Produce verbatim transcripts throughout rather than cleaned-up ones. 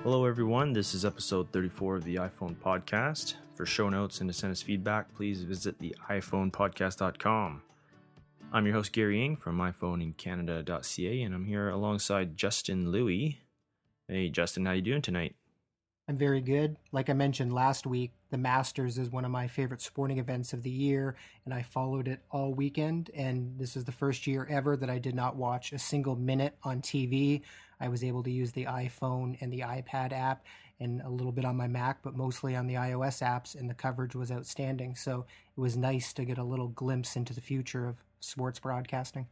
Hello everyone, this is episode thirty-four of the iPhone Podcast. For show notes and to send us feedback, please visit the iphone podcast dot com. I'm your host Gary Ng from i phone in canada dot c a, and I'm here alongside Justin Louie. Hey Justin, how you doing tonight? I'm very good. Like I mentioned last week, the Masters is one of my favorite sporting events of the year, and I followed it all weekend, and this is the first year ever that I did not watch a single minute on T V. I was able to use the iPhone and the iPad app and a little bit on my Mac, but mostly on the iOS apps, and the coverage was outstanding. So it was nice to get a little glimpse into the future of sports broadcasting.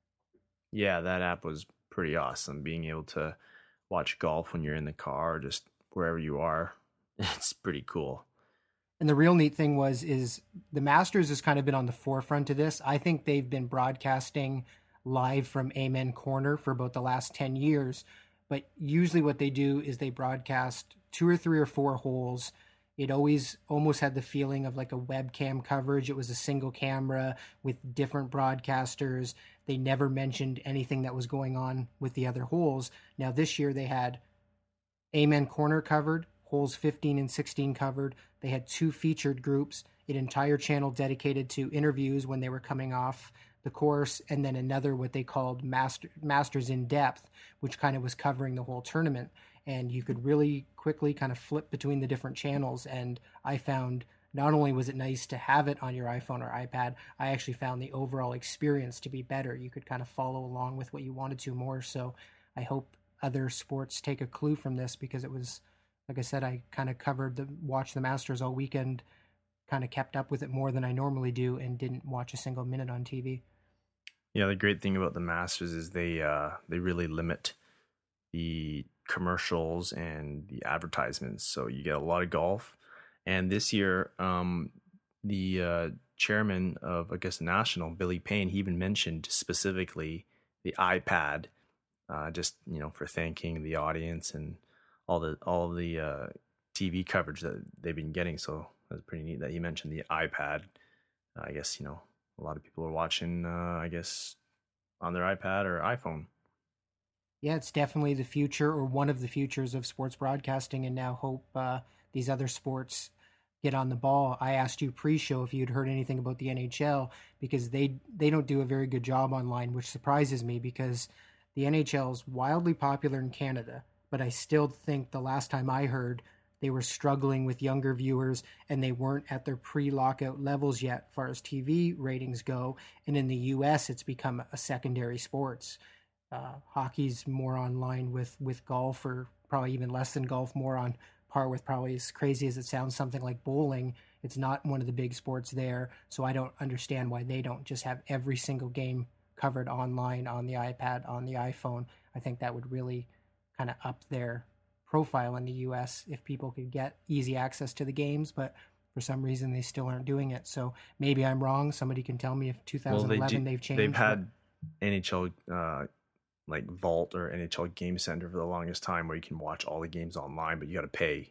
Yeah, that app was pretty awesome. Being able to watch golf when you're in the car or just wherever you are, it's pretty cool. And the real neat thing was, is the Masters has kind of been on the forefront of this. I think they've been broadcasting live from Amen Corner for about the last ten years. But usually what they do is they broadcast two or three or four holes. It always almost had the feeling of like a webcam coverage. It was a single camera with different broadcasters. They never mentioned anything that was going on with the other holes. Now this year they had Amen Corner covered, holes fifteen and sixteen covered. They had two featured groups, an entire channel dedicated to interviews when they were coming off the course, and then another what they called Master, Masters in Depth, which kind of was covering the whole tournament. And you could really quickly kind of flip between the different channels. And I found not only was it nice to have it on your iPhone or iPad, I actually found the overall experience to be better. You could kind of follow along with what you wanted to more. So I hope other sports take a clue from this, because it was, like I said, I kind of covered the watch the Masters all weekend, kind of kept up with it more than I normally do, and didn't watch a single minute on T V. Yeah, the great thing about the Masters is they uh, they really limit the commercials and the advertisements, so you get a lot of golf. And this year, um, the uh, chairman of Augusta National, Billy Payne, he even mentioned specifically the iPad, uh, just you know for thanking the audience and all the all of the uh, T V coverage that they've been getting. So that's pretty neat that he mentioned the iPad. Uh, I guess you know. A lot of people are watching, uh, I guess, on their iPad or iPhone. Yeah, it's definitely the future, or one of the futures of sports broadcasting, and now hope uh, these other sports get on the ball. I asked you pre-show if you'd heard anything about the N H L, because they they don't do a very good job online, which surprises me, because the N H L is wildly popular in Canada, but I still think the last time I heard, they were struggling with younger viewers, and they weren't at their pre-lockout levels yet as far as T V ratings go. And in the U S, it's become a secondary sports. Uh, hockey's more online with, with golf, or probably even less than golf, more on par with, probably as crazy as it sounds, something like bowling. It's not one of the big sports there, so I don't understand why they don't just have every single game covered online on the iPad, on the iPhone. I think that would really kind of up their profile in the U S if people could get easy access to the games, but for some reason they still aren't doing it. So maybe I'm wrong. Somebody can tell me if twenty eleven well, they do, they've changed. They've had but... N H L uh, like Vault or N H L Game Center for the longest time, where you can watch all the games online, but you got to pay.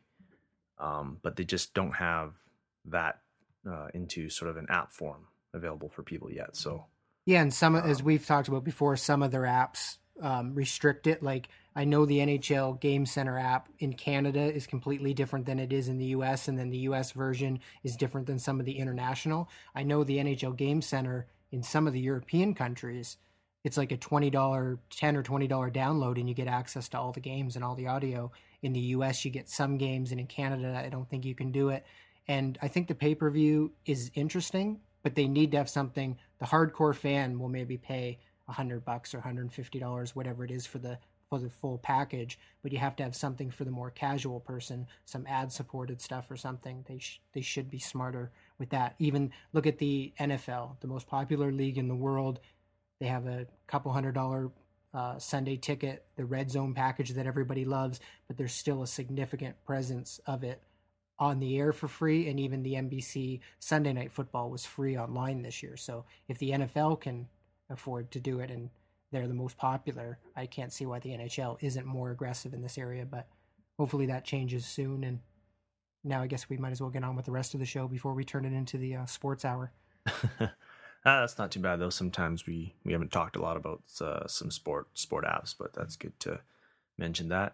Um, but they just don't have that uh, into sort of an app form available for people yet. So yeah, and some um, as we've talked about before, some of their apps um, restrict it. Like I know the N H L Game Center app in Canada is completely different than it is in the U S, and then the U S version is different than some of the international. I know the N H L Game Center in some of the European countries, it's like a twenty dollars, ten dollars or twenty dollars download, and you get access to all the games and all the audio. In the U S, you get some games, and in Canada, I don't think you can do it. And I think the pay-per-view is interesting, but they need to have something. The hardcore fan will maybe pay a hundred bucks or one hundred fifty dollars, whatever it is for the for the full package, but you have to have something for the more casual person, some ad-supported stuff or something. They sh- they should be smarter with that. Even look at the N F L, the most popular league in the world. They have a couple hundred dollar uh, Sunday ticket, the Red Zone package that everybody loves, but there's still a significant presence of it on the air for free, and even the N B C Sunday Night Football was free online this year. So if the N F L can afford to do it, and they're the most popular, I can't see why the N H L isn't more aggressive in this area, but hopefully that changes soon. And now I guess we might as well get on with the rest of the show before we turn it into the uh, sports hour. uh, that's not too bad, though. Sometimes we, we haven't talked a lot about uh, some sport sport apps, but that's good to mention that.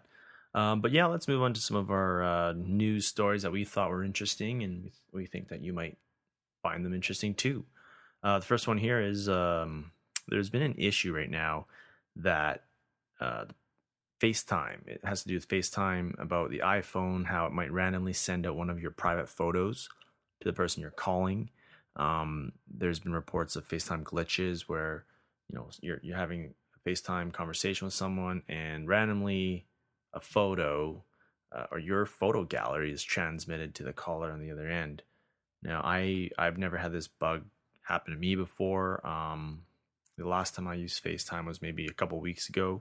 Um, but yeah, let's move on to some of our uh, news stories that we thought were interesting, and we think that you might find them interesting too. Uh, the first one here is um, there's been an issue right now that uh, FaceTime. It has to do with FaceTime about the iPhone, how it might randomly send out one of your private photos to the person you're calling. Um, there's been reports of FaceTime glitches where you know you're you're having a FaceTime conversation with someone and randomly a photo uh, or your photo gallery is transmitted to the caller on the other end. Now, I I've never had this bug happen to me before. Um, the last time I used FaceTime was maybe a couple weeks ago.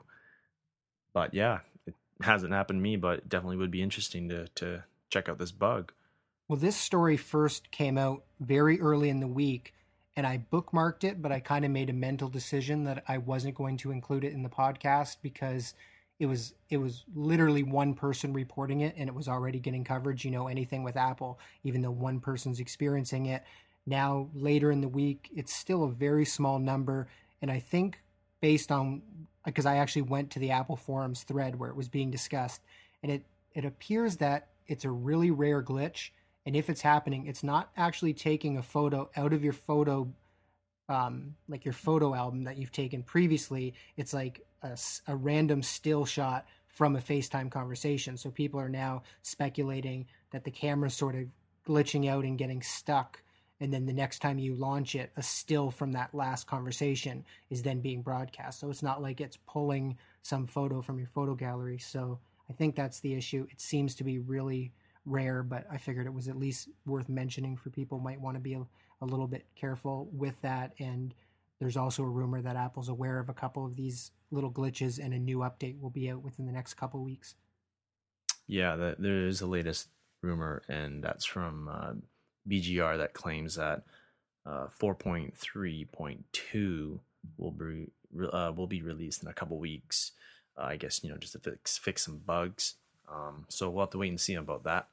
But yeah, it hasn't happened to me, but it definitely would be interesting to to check out this bug. Well, this story first came out very early in the week, and I bookmarked it, but I kind of made a mental decision that I wasn't going to include it in the podcast because it was it was literally one person reporting it, and it was already getting coverage. You know, anything with Apple, even though one person's experiencing it. Now, later in the week, it's still a very small number, and I think based on, because I actually went to the Apple forums thread where it was being discussed, and it it appears that it's a really rare glitch. And if it's happening, it's not actually taking a photo out of your photo, um, like your photo album that you've taken previously. It's like a, a random still shot from a FaceTime conversation. So people are now speculating that the camera's sort of glitching out and getting stuck. And then the next time you launch it, a still from that last conversation is then being broadcast. So it's not like it's pulling some photo from your photo gallery. So I think that's the issue. It seems to be really rare, but I figured it was at least worth mentioning for people who might want to be a, a little bit careful with that. And there's also a rumor that Apple's aware of a couple of these little glitches and a new update will be out within the next couple of weeks. Yeah, the, there is the latest rumor, and that's from uh, B G R that claims that uh, four point three point two will be uh, will be released in a couple weeks. Uh, I guess, you know, just to fix fix some bugs. Um, so we'll have to wait and see about that.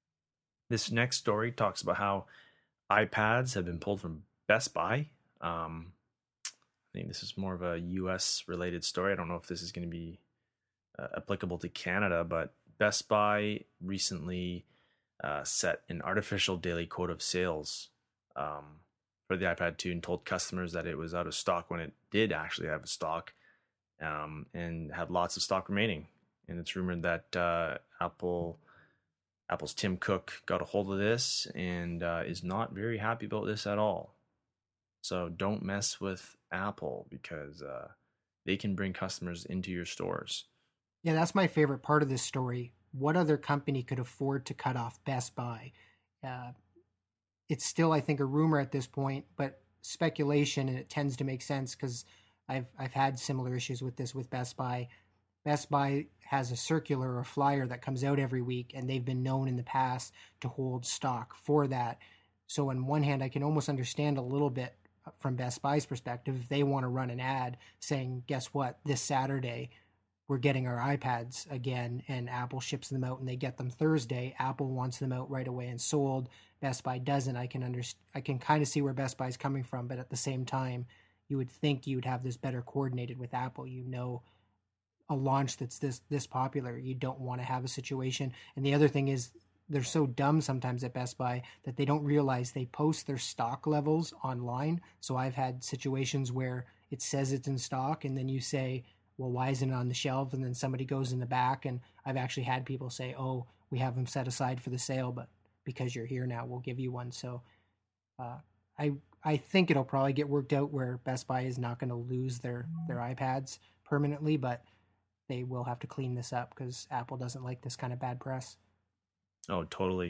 This next story talks about how iPads have been pulled from Best Buy. Um, I think this is more of a U S related story. I don't know if this is going to be uh, applicable to Canada, but Best Buy recently uh, set an artificial daily quota of sales um, for the iPad two and told customers that it was out of stock when it did actually have a stock um, and had lots of stock remaining. And it's rumored that uh, Apple, Apple's Tim Cook got a hold of this and uh, is not very happy about this at all. So don't mess with Apple because uh, they can bring customers into your stores. Yeah, that's my favorite part of this story. What other company could afford to cut off Best Buy? Uh, it's still, I think, a rumor at this point, but speculation, and it tends to make sense because I've I've had similar issues with this with Best Buy. Best Buy has a circular or flyer that comes out every week, and they've been known in the past to hold stock for that. So on one hand, I can almost understand a little bit from Best Buy's perspective. If they want to run an ad saying, guess what, this Saturday, we're getting our iPads again, and Apple ships them out and they get them Thursday. Apple wants them out right away and sold. Best Buy doesn't. I can under, I can kind of see where Best Buy is coming from, but at the same time, you would think you would have this better coordinated with Apple. You know, a launch that's this this popular, you don't want to have a situation. And the other thing is, they're so dumb sometimes at Best Buy that they don't realize they post their stock levels online. So I've had situations where it says it's in stock, and then you say, well, why isn't it on the shelf? And then somebody goes in the back, and I've actually had people say, oh, we have them set aside for the sale, but because you're here now, we'll give you one. So uh, I I think it'll probably get worked out where Best Buy is not going to lose their their iPads permanently, but they will have to clean this up because Apple doesn't like this kind of bad press. Oh, totally.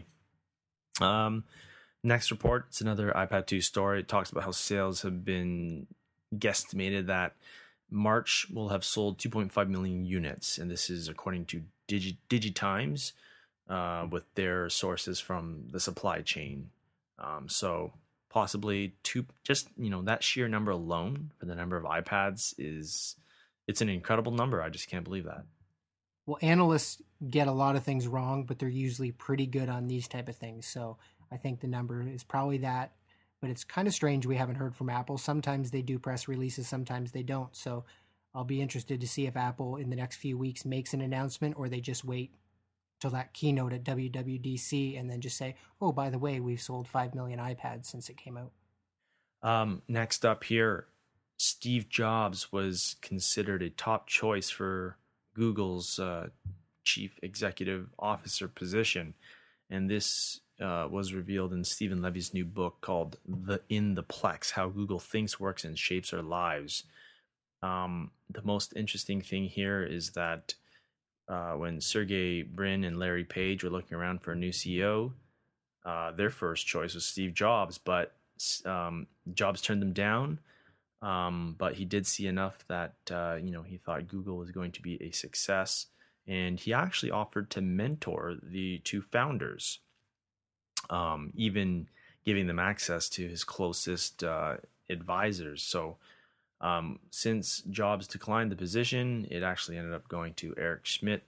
Um, next report, it's another iPad two story. It talks about how sales have been guesstimated that March will have sold two point five million units, and this is according to Digi- DigiTimes uh, with their sources from the supply chain. Um, so possibly two, just, you know, that sheer number alone for the number of iPads is, it's an incredible number. I just can't believe that. Well, analysts get a lot of things wrong, but they're usually pretty good on these type of things. So I think the number is probably that, but it's kind of strange we haven't heard from Apple. Sometimes they do press releases, sometimes they don't. So I'll be interested to see if Apple in the next few weeks makes an announcement, or they just wait till that keynote at W W D C and then just say, oh, by the way, we've sold five million iPads since it came out. Um, next up here, Steve Jobs was considered a top choice for Google's uh, chief executive officer position. And this uh, was revealed in Stephen Levy's new book called The In the Plex, How Google Thinks, Works, and Shapes Our Lives. Um, the most interesting thing here is that uh, when Sergey Brin and Larry Page were looking around for a new C E O, uh, their first choice was Steve Jobs, but um, Jobs turned them down. Um, but he did see enough that, uh, you know, he thought Google was going to be a success. And he actually offered to mentor the two founders, um, even giving them access to his closest uh, advisors. So um, since Jobs declined the position, it actually ended up going to Eric Schmidt.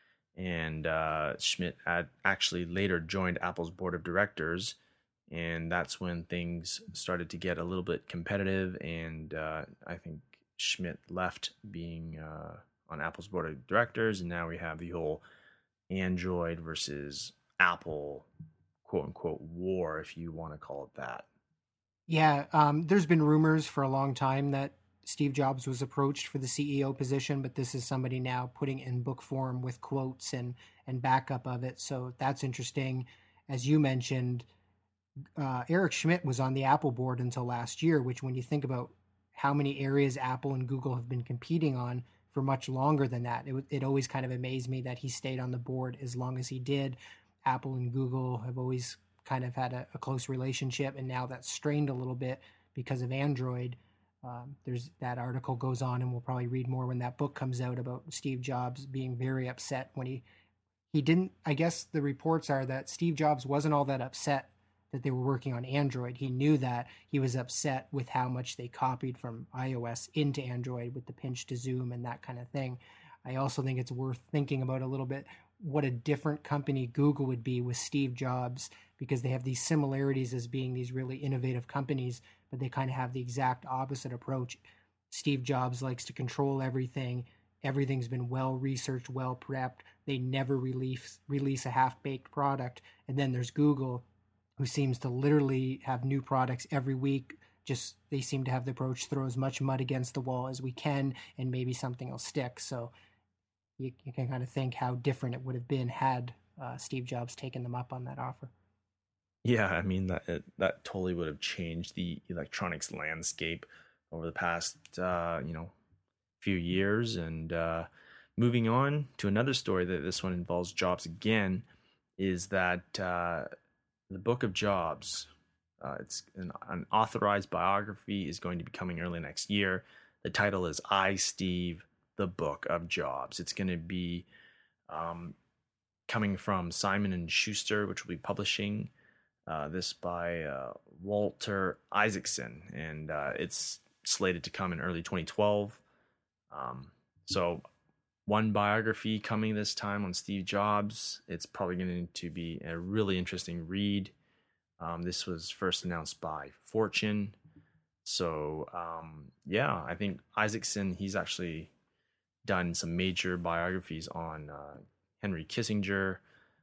And uh, Schmidt had actually later joined Apple's board of directors. And that's when things started to get a little bit competitive. And uh, I think Schmidt left being uh, on Apple's board of directors. And now we have the whole Android versus Apple, quote unquote, war, if you want to call it that. Yeah, um, there's been rumors for a long time that Steve Jobs was approached for the C E O position, but this is somebody now putting it in book form with quotes and, and backup of it. So that's interesting. As you mentioned, Uh, Eric Schmidt was on the Apple board until last year, which when you think about how many areas Apple and Google have been competing on for much longer than that, it, it always kind of amazed me that he stayed on the board as long as he did. Apple and Google have always kind of had a, a close relationship, and now that's strained a little bit because of Android. Um, there's that article goes on, and we'll probably read more when that book comes out, about Steve Jobs being very upset when he he didn't. I guess the reports are that Steve Jobs wasn't all that upset that they were working on Android. He knew that. He was upset with how much they copied from iOS into Android with the pinch to zoom and that kind of thing. I also think it's worth thinking about a little bit what a different company Google would be with Steve Jobs, because they have these similarities as being these really innovative companies, but they kind of have the exact opposite approach. Steve Jobs likes to control everything. Everything's been well researched, well prepped. They never release release a half-baked product. And then there's Google, who seems to literally have new products every week. Just they seem to have the approach, throw as much mud against the wall as we can, and maybe something will stick. So you, you can kind of think how different it would have been had uh, Steve Jobs taken them up on that offer. Yeah, I mean, that it, that totally would have changed the electronics landscape over the past, uh, you know, few years. And uh, moving on to another story that this one involves Jobs again, is that uh, the Book of Jobs, uh, it's an, an authorized biography, is going to be coming early next year. The title is I, Steve, the Book of Jobs. It's going to be um, coming from Simon and Schuster, which will be publishing uh, this by uh, Walter Isaacson. And uh, it's slated to come in early twenty twelve. Um, so one biography coming this time on Steve Jobs. It's probably going to be a really interesting read. Um, this was first announced by Fortune. So, um, yeah, I think Isaacson, he's actually done some major biographies on uh, Henry Kissinger,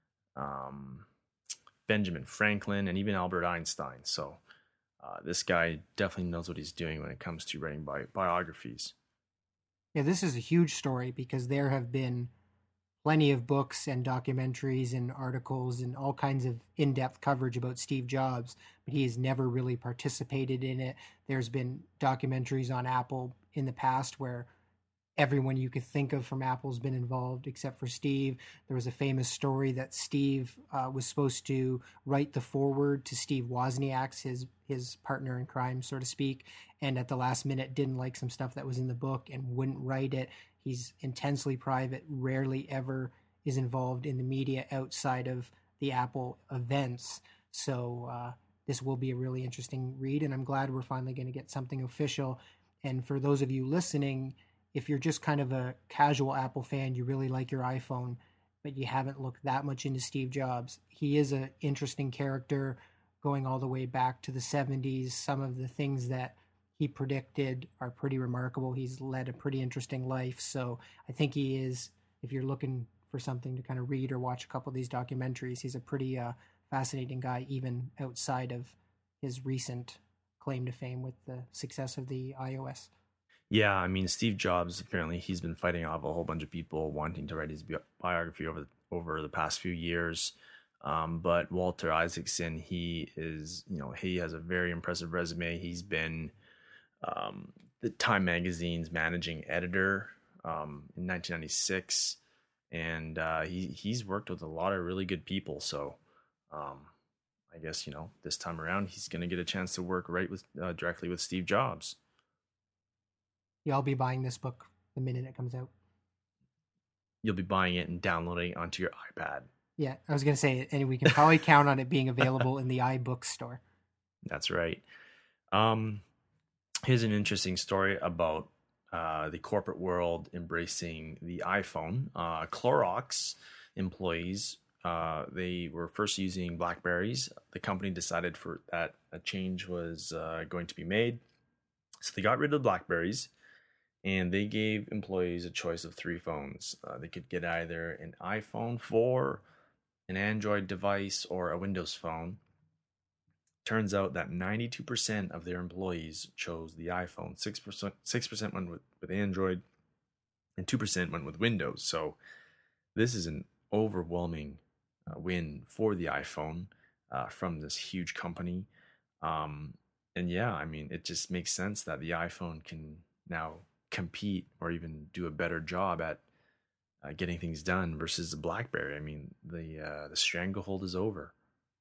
um, Benjamin Franklin, and even Albert Einstein. So uh, this guy definitely knows what he's doing when it comes to writing bi- biographies. Yeah, this is a huge story because there have been plenty of books and documentaries and articles and all kinds of in-depth coverage about Steve Jobs, but he has never really participated in it. There's been documentaries on Apple in the past where everyone you could think of from Apple's been involved except for Steve. There was a famous story that Steve uh, was supposed to write the foreword to Steve Wozniak's, his his partner in crime, so to speak, and at the last minute didn't like some stuff that was in the book and wouldn't write it. He's intensely private, rarely ever is involved in the media outside of the Apple events. So uh, this will be a really interesting read, and I'm glad we're finally going to get something official. And for those of you listening, if you're just kind of a casual Apple fan, you really like your iPhone, but you haven't looked that much into Steve Jobs, he is an interesting character going all the way back to the seventies. Some of the things that he predicted are pretty remarkable. He's led a pretty interesting life. So I think he is, if you're looking for something to kind of read or watch a couple of these documentaries, he's a pretty uh, fascinating guy, even outside of his recent claim to fame with the success of the iOS. Yeah, I mean, Steve Jobs, apparently he's been fighting off a whole bunch of people wanting to write his bi- biography over the, over the past few years. Um, but Walter Isaacson, he is, you know, he has a very impressive resume. He's been um, the Time Magazine's managing editor um, in nineteen ninety-six. And uh, he, he's worked with a lot of really good people. So um, I guess, you know, this time around, he's going to get a chance to work right with uh, directly with Steve Jobs. Yeah, I'll be buying this book the minute it comes out. You'll be buying it and downloading it onto your iPad. Yeah, I was going to say, and we can probably count on it being available in the iBooks store. That's right. Um, here's an interesting story about uh, the corporate world embracing the iPhone. Uh, Clorox employees, uh, they were first using BlackBerries. The company decided for that a change was uh, going to be made. So they got rid of the BlackBerries, and they gave employees a choice of three phones. Uh, they could get either an iPhone four, an Android device, or a Windows phone. Turns out that ninety-two percent of their employees chose the iPhone. six percent, six percent went with, with Android, and two percent went with Windows. So this is an overwhelming uh, win for the iPhone uh, from this huge company. Um, and yeah, I mean, it just makes sense that the iPhone can now compete or even do a better job at uh, getting things done versus the BlackBerry. I mean, the uh, the stranglehold is over.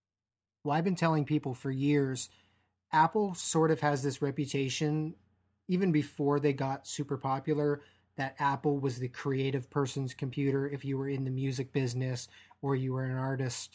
Well, I've been telling people for years, Apple sort of has this reputation, even before they got super popular, that Apple was the creative person's computer. If you were in the music business or you were an artist,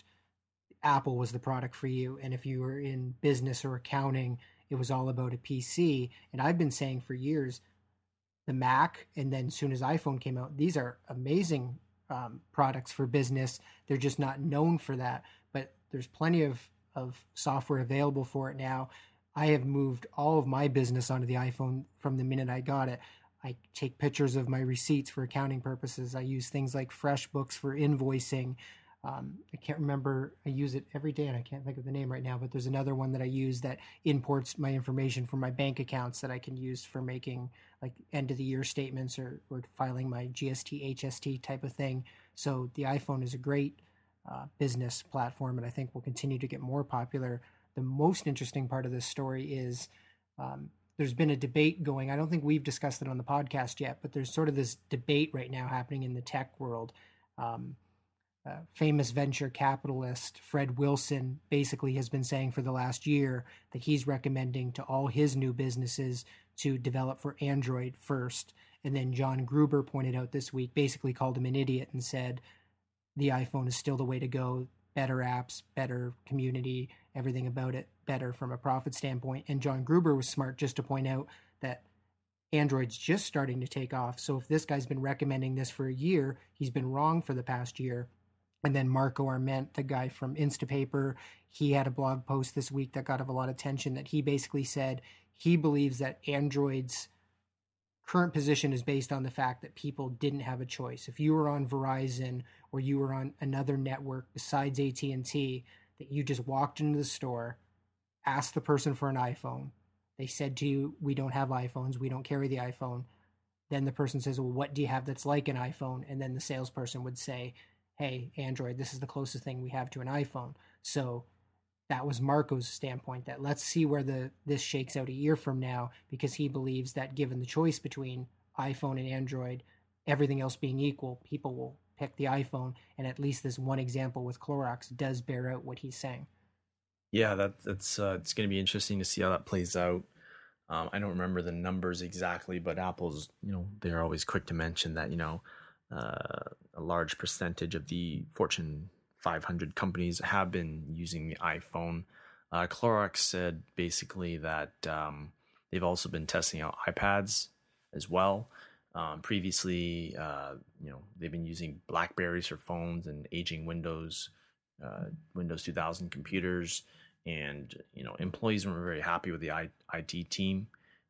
Apple was the product for you. And if you were in business or accounting, it was all about a P C. And I've been saying for years, the Mac, and then as soon as iPhone came out, these are amazing um, products for business. They're just not known for that. But there's plenty of, of software available for it now. I have moved all of my business onto the iPhone from the minute I got it. I take pictures of my receipts for accounting purposes. I use things like FreshBooks for invoicing. Um, I can't remember, I use it every day and I can't think of the name right now, but there's another one that I use that imports my information from my bank accounts that I can use for making like end of the year statements or, or filing my G S T, H S T type of thing. So the iPhone is a great uh, business platform and I think will continue to get more popular. The most interesting part of this story is um, there's been a debate going. I don't think we've discussed it on the podcast yet, but there's sort of this debate right now happening in the tech world. Um, Uh, famous venture capitalist Fred Wilson basically has been saying for the last year that he's recommending to all his new businesses to develop for Android first. And then John Gruber pointed out this week, basically called him an idiot and said the iPhone is still the way to go. Better apps, better community, everything about it better from a profit standpoint. And John Gruber was smart just to point out that Android's just starting to take off. So if this guy's been recommending this for a year, he's been wrong for the past year. And then Marco Arment, the guy from Instapaper, he had a blog post this week that got a lot of attention that he basically said he believes that Android's current position is based on the fact that people didn't have a choice. If you were on Verizon or you were on another network besides A T and T, that you just walked into the store, asked the person for an iPhone. They said to you, we don't have iPhones, we don't carry the iPhone. Then the person says, well, what do you have that's like an iPhone? And then the salesperson would say, hey, Android, this is the closest thing we have to an iPhone. So that was Marco's standpoint, that let's see where the this shakes out a year from now, because he believes that given the choice between iPhone and Android, everything else being equal, people will pick the iPhone. And at least this one example with Clorox does bear out what he's saying. Yeah, that, that's uh, it's going to be interesting to see how that plays out. Um, I don't remember the numbers exactly, but Apple's, you know, they're always quick to mention that, you know, uh, a large percentage of the Fortune five hundred companies have been using the iPhone. Uh, Clorox said basically that um, they've also been testing out iPads as well. Um, previously, uh, you know, they've been using BlackBerries for phones and aging Windows, uh, Windows two thousand computers. And, you know, employees weren't very happy with the I- IT team.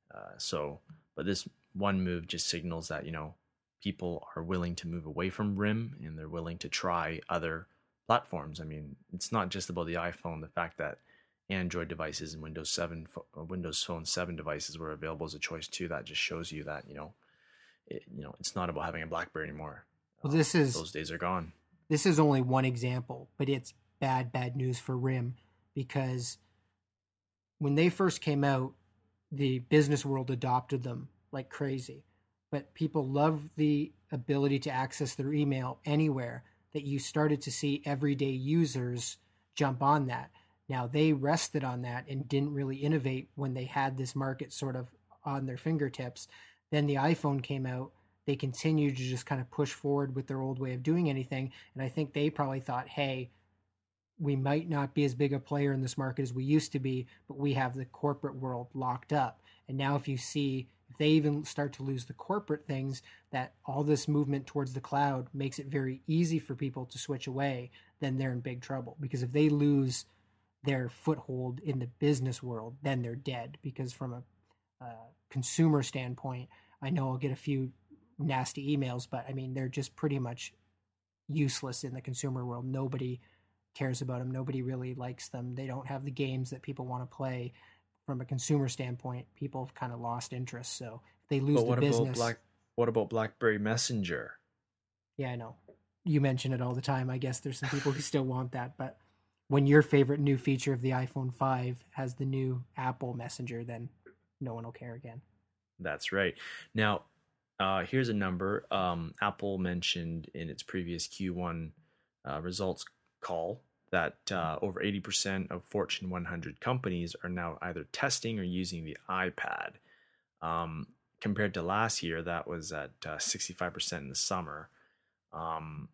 Uh, so, but this one move just signals that, you know, people are willing to move away from RIM and they're willing to try other platforms. I mean, it's not just about the iPhone. The fact that Android devices and Windows seven, Windows Phone seven devices were available as a choice too, that just shows you that, you know, it, you know, it's not about having a BlackBerry anymore. Well, this is those days are gone. This is only one example, but it's bad, bad news for RIM, because when they first came out, the business world adopted them like crazy. But people love the ability to access their email anywhere, that you started to see everyday users jump on that. Now, they rested on that and didn't really innovate when they had this market sort of on their fingertips. Then the iPhone came out. They continued to just kind of push forward with their old way of doing anything. And I think they probably thought, hey, we might not be as big a player in this market as we used to be, but we have the corporate world locked up. And now if you see, if they even start to lose the corporate things, that all this movement towards the cloud makes it very easy for people to switch away, then they're in big trouble. Because if they lose their foothold in the business world, then they're dead. Because from a uh, consumer standpoint, I know I'll get a few nasty emails, but I mean, they're just pretty much useless in the consumer world. Nobody cares about them. Nobody really likes them. They don't have the games that people want to play. From a consumer standpoint, people have kind of lost interest. So if they lose but what the business. About Black, what about BlackBerry Messenger? Yeah, I know. You mention it all the time. I guess there's some people who still want that. But when your favorite new feature of the iPhone five has the new Apple Messenger, then no one will care again. That's right. Now, Uh, here's a number. Um, Apple mentioned in its previous Q one uh, results call that uh, over eighty percent of Fortune one hundred companies are now either testing or using the iPad. Um, compared to last year, that was at uh, sixty-five percent in the summer. Um,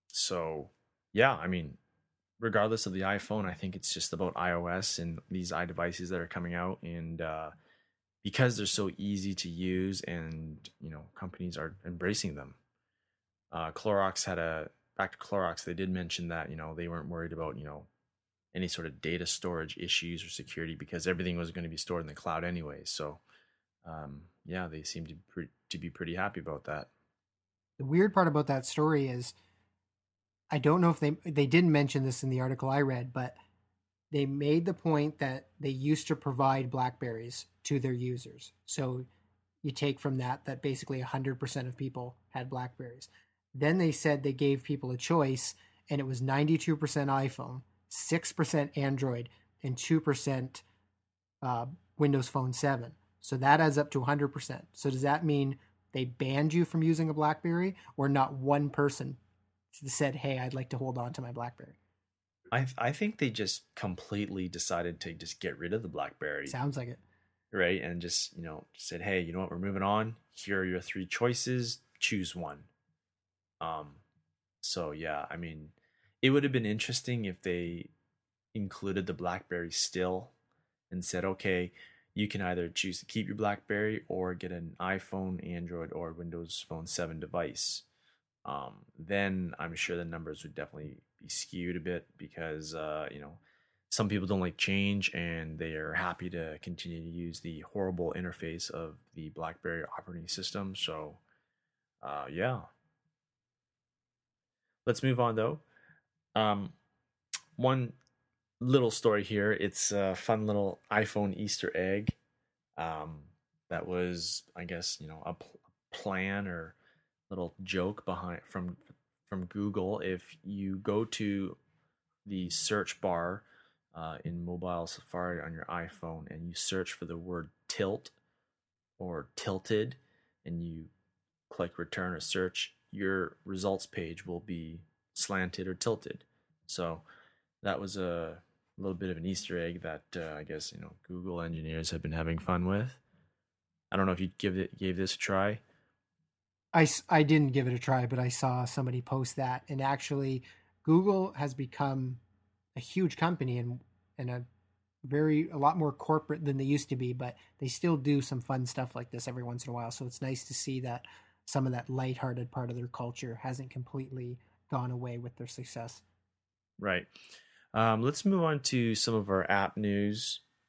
so, yeah, I mean, regardless of the iPhone, I think it's just about iOS and these iDevices that are coming out. And uh, because they're so easy to use, and you know, companies are embracing them. Uh, Clorox had a back to Clorox. They did mention that, you know, they weren't worried about, you know, any sort of data storage issues or security, because everything was going to be stored in the cloud anyway. So, um, yeah, they seem to pre- to be pretty happy about that. The weird part about that story is, I don't know if they they didn't mention this in the article I read, but they made the point that they used to provide BlackBerries to their users. So you take from that that basically one hundred percent of people had BlackBerries. Then they said they gave people a choice, and it was ninety-two percent iPhone, six percent Android, and two percent uh, Windows Phone seven. So that adds up to one hundred percent. So does that mean they banned you from using a BlackBerry, or not one person said, hey, I'd like to hold on to my BlackBerry? I I think they just completely decided to just get rid of the BlackBerry. Sounds like it. Right? And just, you know, said, hey, you know what, we're moving on. Here are your three choices. Choose one. Um, so yeah, I mean, it would have been interesting if they included the BlackBerry still and said, okay, you can either choose to keep your BlackBerry or get an iPhone, Android, or Windows Phone seven device. Um, then I'm sure the numbers would definitely be skewed a bit, because, uh, you know, some people don't like change and they are happy to continue to use the horrible interface of the BlackBerry operating system. So, uh, yeah. Let's move on, though. Um, one little story here. It's a fun little iPhone Easter egg. Um, that was, I guess, you know, a pl- plan or little joke behind from from Google. If you go to the search bar uh, in mobile Safari on your iPhone and you search for the word tilt or tilted, and you click return or search, your results page will be slanted or tilted. So that was a little bit of an Easter egg that uh, I guess, you know, Google engineers have been having fun with. I don't know if you give it gave this a try. I, I didn't give it a try, but I saw somebody post that. And actually, Google has become a huge company and, and a very a lot more corporate than they used to be, but they still do some fun stuff like this every once in a while. So it's nice to see that some of that lighthearted part of their culture hasn't completely gone away with their success. Right. Um, let's move on to some of our app news.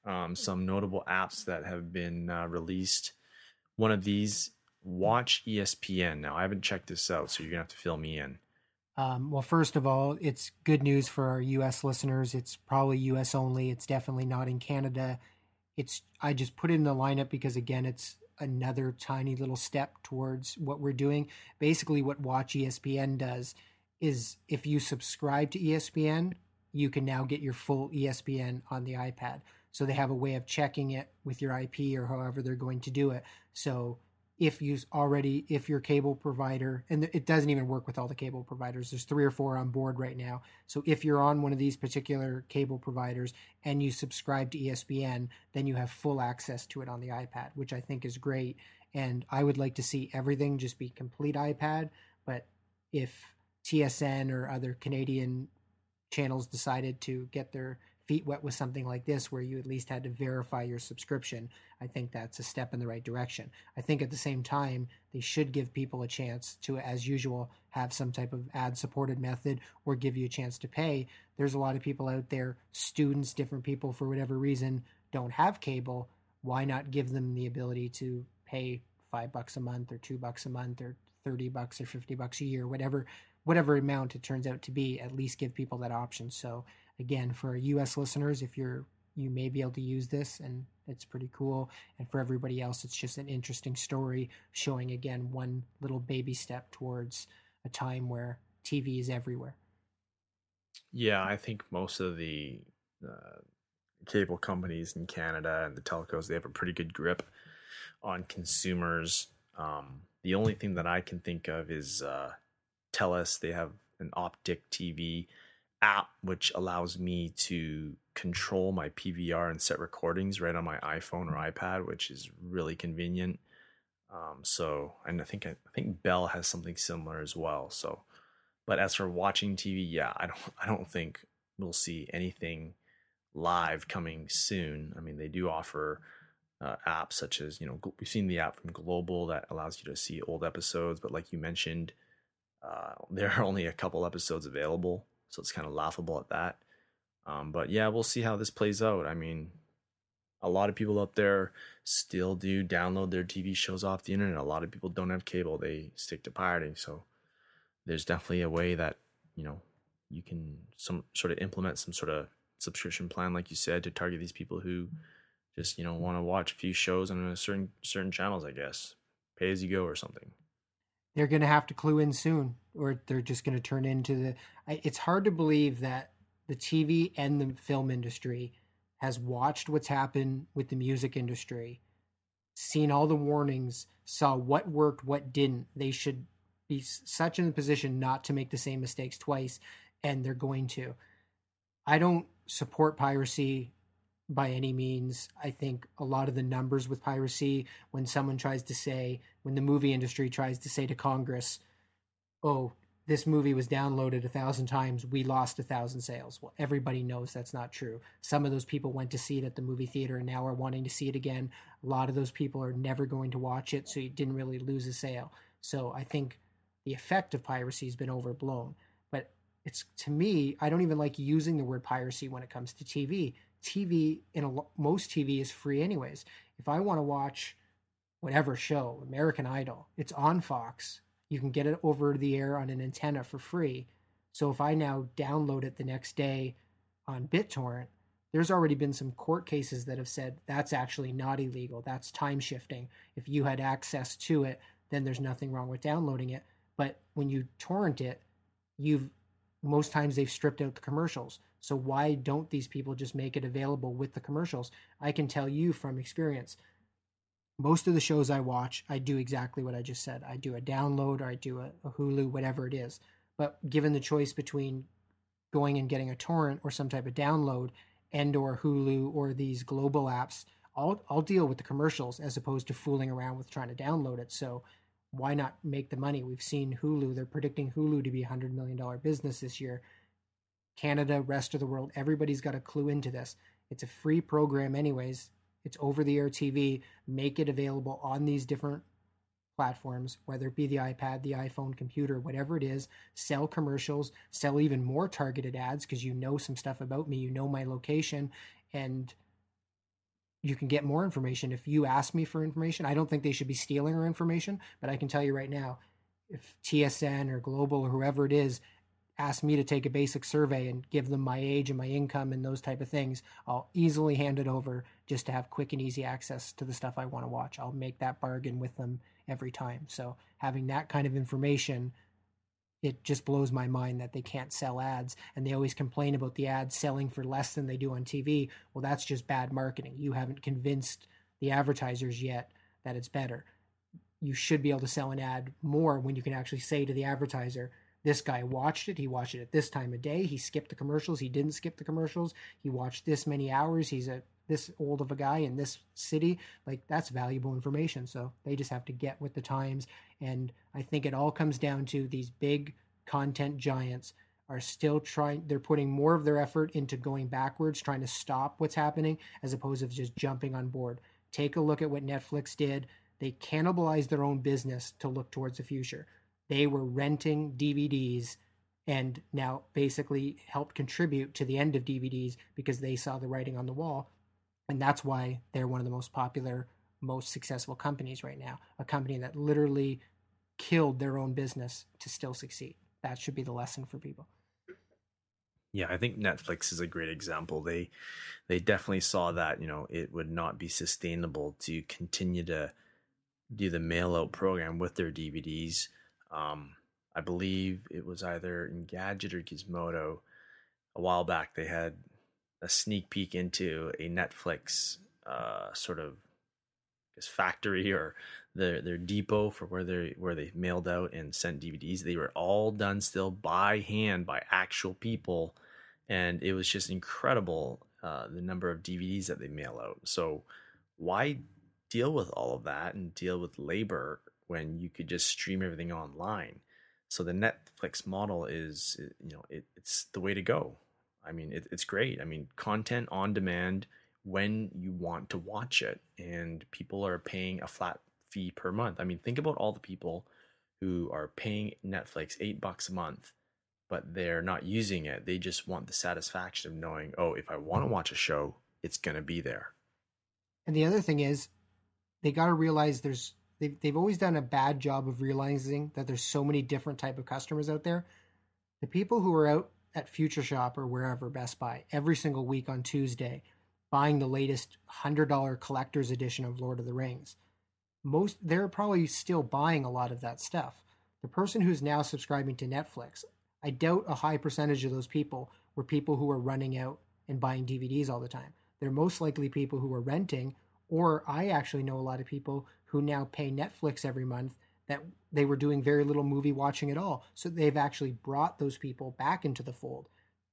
um, some notable apps that have been uh, released. One of these, Watch E S P N. Now, I haven't checked this out, so you're going to have to fill me in. Um, well, first of all, it's good news for our U S listeners. It's probably U S only. It's definitely not in Canada. It's I just put it in the lineup because, again, it's another tiny little step towards what we're doing. Basically, what Watch E S P N does is if you subscribe to E S P N, you can now get your full E S P N on the iPad. So they have a way of checking it with your I P or however they're going to do it. So if you already, if your cable provider, and it doesn't even work with all the cable providers, there's three or four on board right now. So if you're on one of these particular cable providers and you subscribe to E S P N, then you have full access to it on the iPad, which I think is great. And I would like to see everything just be complete iPad. But if T S N or other Canadian channels decided to get their feet wet with something like this, where you at least had to verify your subscription, I think that's a step in the right direction. I think at the same time, they should give people a chance to, as usual, have some type of ad-supported method or give you a chance to pay. There's a lot of people out there, students, different people, for whatever reason, don't have cable. Why not give them the ability to pay five bucks a month or two bucks a month or thirty bucks or fifty bucks a year, whatever, whatever amount it turns out to be, at least give people that option. So again, for U S listeners, if you're, you may be able to use this and it's pretty cool. And for everybody else, it's just an interesting story showing, again, one little baby step towards a time where T V is everywhere. Yeah, I think most of the uh, cable companies in Canada and the telcos, they have a pretty good grip on consumers. Um, the only thing that I can think of is uh, TELUS. They have an Optic T V app which allows me to control my P V R and set recordings right on my iPhone or iPad, which is really convenient. Um, so, and I think I, I think Bell has something similar as well. So, but as for watching T V, yeah, I don't I don't think we'll see anything live coming soon. I mean, they do offer uh, apps such as, you know, we've seen the app from Global that allows you to see old episodes, but like you mentioned, uh, there are only a couple episodes available. So it's kind of laughable at that. Um, but yeah, we'll see how this plays out. I mean, a lot of people out there still do download their T V shows off the internet. A lot of people don't have cable. They stick to pirating. So there's definitely a way that, you know, you can some sort of implement some sort of subscription plan, like you said, to target these people who just, you know, want to watch a few shows on a certain certain channels, I guess. Pay as you go or something. They're going to have to clue in soon, or they're just going to turn into the... It's hard to believe that the T V and the film industry has watched what's happened with the music industry, seen all the warnings, saw what worked, what didn't. They should be such in a position not to make the same mistakes twice, and they're going to. I don't support piracy by any means. I think a lot of the numbers with piracy, when someone tries to say, when the movie industry tries to say to Congress, oh, this movie was downloaded a thousand times, we lost a thousand sales. Well, everybody knows that's not true. Some of those people went to see it at the movie theater and now are wanting to see it again. A lot of those people are never going to watch it, so you didn't really lose a sale. So I think the effect of piracy has been overblown. But it's, to me, I don't even like using the word piracy when it comes to T V. T V, in a, most T V is free anyways. If I want to watch whatever show, American Idol, it's on Fox. You can get it over the air on an antenna for free. So if I now download it the next day on BitTorrent, there's already been some court cases that have said that's actually not illegal. That's time shifting. If you had access to it, then there's nothing wrong with downloading it. But when you torrent it, you've most times they've stripped out the commercials. So why don't these people just make it available with the commercials? I can tell you from experience, most of the shows I watch, I do exactly what I just said. I do a download or I do a, a Hulu, whatever it is. But given the choice between going and getting a torrent or some type of download and or Hulu or these global apps, I'll, I'll deal with the commercials as opposed to fooling around with trying to download it. So why not make the money? We've seen Hulu. They're predicting Hulu to be a one hundred million dollars business this year. Canada, rest of the world, everybody's got to clue into this. It's a free program anyways. It's over-the-air T V. Make it available on these different platforms, whether it be the iPad, the iPhone, computer, whatever it is. Sell commercials, sell even more targeted ads because you know some stuff about me. You know my location. And you can get more information. If you ask me for information, I don't think they should be stealing our information, but I can tell you right now, if T S N or Global or whoever it is ask me to take a basic survey and give them my age and my income and those type of things, I'll easily hand it over just to have quick and easy access to the stuff I want to watch. I'll make that bargain with them every time. So having that kind of information, it just blows my mind that they can't sell ads. And they always complain about the ads selling for less than they do on T V. Well, that's just bad marketing. You haven't convinced the advertisers yet that it's better. You should be able to sell an ad more when you can actually say to the advertiser, this guy watched it. He watched it at this time of day. He skipped the commercials. He didn't skip the commercials. He watched this many hours. He's a this old of a guy in this city. Like, that's valuable information. So they just have to get with the times. And I think it all comes down to these big content giants are still trying, they're putting more of their effort into going backwards, trying to stop what's happening, as opposed to just jumping on board. Take a look at what Netflix did. They cannibalized their own business to look towards the future. They were renting D V Ds and now basically helped contribute to the end of D V Ds because they saw the writing on the wall. And that's why they're one of the most popular, most successful companies right now. A company that literally killed their own business to still succeed. That should be the lesson for people. Yeah, I think Netflix is a great example. They they definitely saw that, you know, it would not be sustainable to continue to do the mail out program with their D V Ds. Um, I believe it was either Engadget or Gizmodo a while back. They had a sneak peek into a Netflix uh, sort of I guess factory or their their depot for where they where they mailed out and sent D V Ds. They were all done still by hand by actual people, and it was just incredible uh, the number of D V Ds that they mail out. So why deal with all of that and deal with labor when you could just stream everything online? So the Netflix model is, you know, it, it's the way to go. I mean, it, it's great. I mean, content on demand when you want to watch it, and people are paying a flat fee per month. I mean, think about all the people who are paying Netflix eight bucks a month, but they're not using it. They just want the satisfaction of knowing, oh, if I want to watch a show, it's going to be there. And the other thing is, they got to realize there's they've, they've always done a bad job of realizing that there's so many different type of customers out there. The people who are out at Future Shop or wherever, Best Buy, every single week on Tuesday, buying the latest one hundred dollars collector's edition of Lord of the Rings, most they're probably still buying a lot of that stuff. The person who's now subscribing to Netflix, I doubt a high percentage of those people were people who were running out and buying D V Ds all the time. They're most likely people who are renting, or I actually know a lot of people who now pay Netflix every month that they were doing very little movie watching at all. So they've actually brought those people back into the fold.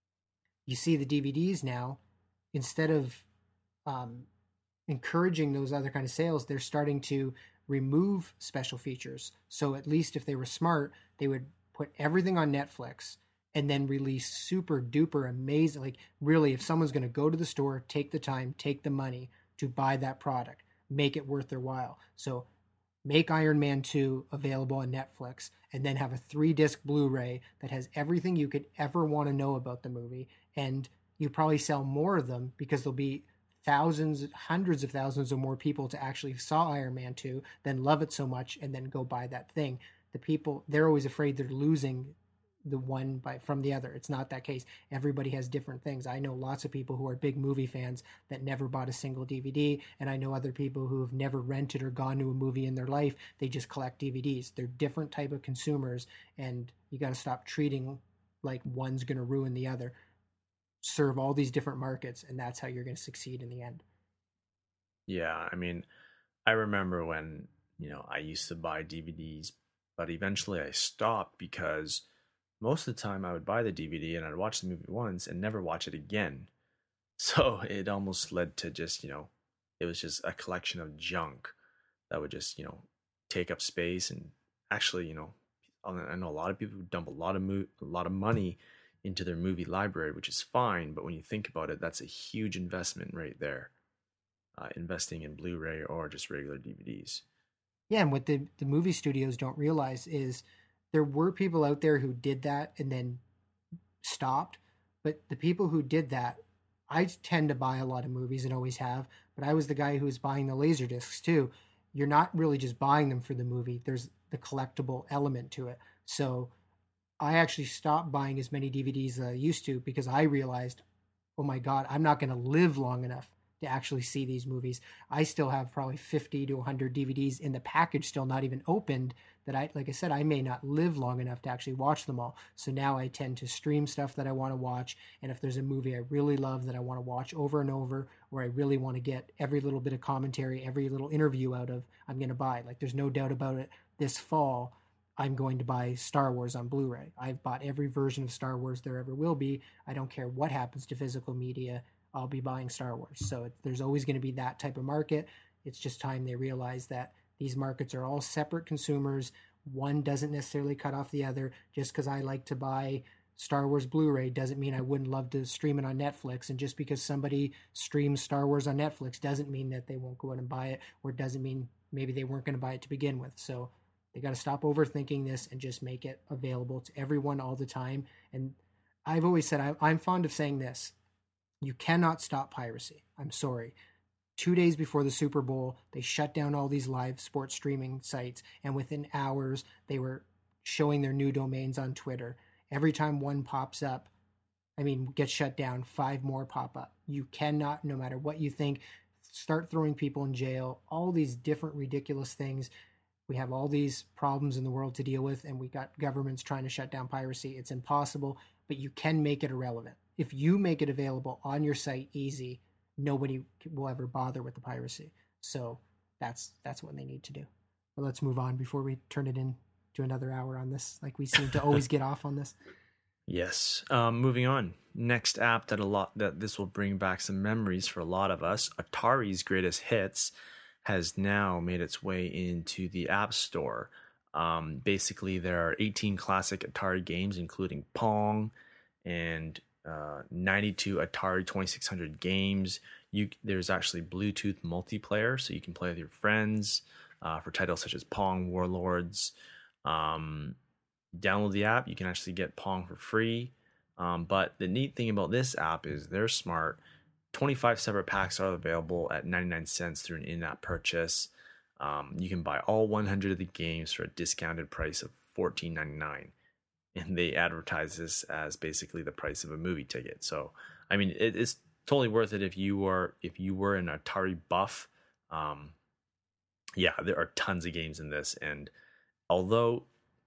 You see the D V Ds now, instead of um, encouraging those other kind of sales, they're starting to remove special features. So at least if they were smart, they would put everything on Netflix and then release super duper amazing. Like, really, if someone's going to go to the store, take the time, take the money to buy that product, make it worth their while. So make Iron Man two available on Netflix, and then have a three-disc Blu-ray that has everything you could ever want to know about the movie. And you probably sell more of them because there'll be thousands, hundreds of thousands or more people to actually saw Iron Man two, then love it so much, and then go buy that thing. The people, they're always afraid they're losing the one by from the other. It's not that case. Everybody has different things. I know lots of people who are big movie fans that never bought a single D V D, and I know other people who have never rented or gone to a movie in their life. They just collect D V Ds. They're different type of consumers, and you got to stop treating like one's going to ruin the other. Serve all these different markets, and that's how you're going to succeed in the end. Yeah, I mean, I remember when, you know, I used to buy D V Ds, but eventually I stopped because most of the time I would buy the D V D and I'd watch the movie once and never watch it again. So it almost led to just, you know, it was just a collection of junk that would just, you know, take up space. And actually, you know, I know a lot of people who dump a lot of mo- a lot of money into their movie library, which is fine. But when you think about it, that's a huge investment right there. Uh, investing in Blu-ray or just regular D V Ds. Yeah, and what the, the movie studios don't realize is there were people out there who did that and then stopped. But the people who did that, I tend to buy a lot of movies and always have, but I was the guy who was buying the laser discs too. You're not really just buying them for the movie. There's the collectible element to it. So I actually stopped buying as many D V Ds as I used to because I realized, oh my God, I'm not going to live long enough to actually see these movies. I still have probably fifty to one hundred D V Ds in the package still not even opened that I, like I said, I may not live long enough to actually watch them all. So now I tend to stream stuff that I want to watch. And if there's a movie I really love that I want to watch over and over, or I really want to get every little bit of commentary, every little interview out of, I'm going to buy. Like there's no doubt about it. This fall, I'm going to buy Star Wars on Blu-ray. I've bought every version of Star Wars there ever will be. I don't care what happens to physical media. I'll be buying Star Wars. So it, there's always going to be that type of market. It's just time they realize that these markets are all separate consumers. One doesn't necessarily cut off the other. Just because I like to buy Star Wars Blu-ray doesn't mean I wouldn't love to stream it on Netflix. And just because somebody streams Star Wars on Netflix doesn't mean that they won't go out and buy it, or doesn't mean maybe they weren't going to buy it to begin with. So they got to stop overthinking this and just make it available to everyone all the time. And I've always said, I, I'm fond of saying this. You cannot stop piracy. I'm sorry. Two days before the Super Bowl, they shut down all these live sports streaming sites. And within hours, they were showing their new domains on Twitter. Every time one pops up, I mean, gets shut down, five more pop up. You cannot, no matter what you think, start throwing people in jail, all these different ridiculous things. We have all these problems in the world to deal with, and we got governments trying to shut down piracy. It's impossible, but you can make it irrelevant. If you make it available on your site easy, nobody will ever bother with the piracy. So that's that's what they need to do. But let's move on before we turn it into another hour on this. Like we seem to always get off on this. Yes. Um, moving on. Next app that a lot that this will bring back some memories for a lot of us. Atari's Greatest Hits has now made its way into the App Store. Um, basically, there are eighteen classic Atari games, including Pong and uh, ninety-two Atari twenty-six hundred games. You there's actually Bluetooth multiplayer, so you can play with your friends uh, for titles such as Pong Warlords. Um, download the app. You can actually get Pong for free. Um, but the neat thing about this app is they're smart. twenty-five separate packs are available at ninety-nine cents through an in-app purchase. Um, you can buy all one hundred of the games for a discounted price of fourteen ninety-nine. And they advertise this as basically the price of a movie ticket. So, I mean, it, it's totally worth it if you are if you were an Atari buff. Um, yeah, there are tons of games in this, and although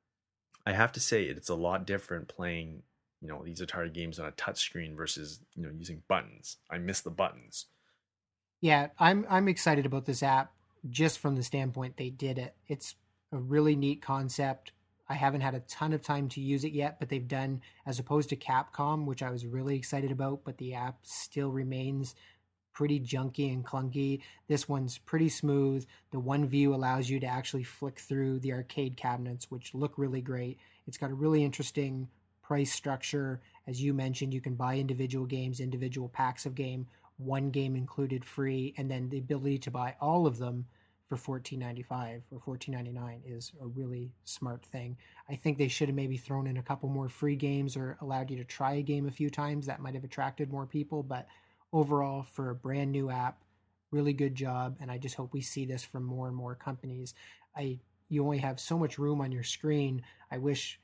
I have to say it's a lot different playing, you know, these Atari games on a touchscreen versus, you know, using buttons. I miss the buttons. Yeah, I'm I'm excited about this app just from the standpoint they did it. It's a really neat concept. I haven't had a ton of time to use it yet, but they've done, as opposed to Capcom, which I was really excited about, but the app still remains pretty junky and clunky. This one's pretty smooth. The one view allows you to actually flick through the arcade cabinets, which look really great. It's got a really interesting price structure. As you mentioned, you can buy individual games, individual packs of game, one game included free, and then the ability to buy all of them for fourteen ninety-five or fourteen ninety-nine is a really smart thing. I think they should have maybe thrown in a couple more free games or allowed you to try a game a few times. That might have attracted more people, but overall, for a brand new app, really good job, and I just hope we see this from more and more companies. I you only have so much room on your screen. I wish